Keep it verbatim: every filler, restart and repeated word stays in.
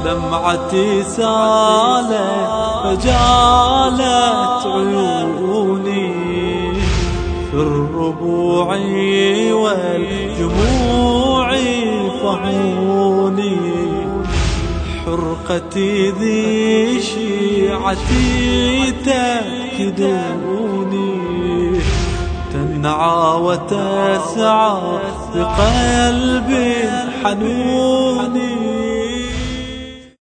دمعتي سالت فجالت عيوني في الربوع والجموع فهوني. حرقتي ذي شيعتي تأكدوني تنعى وتسعى بقلب حنوني.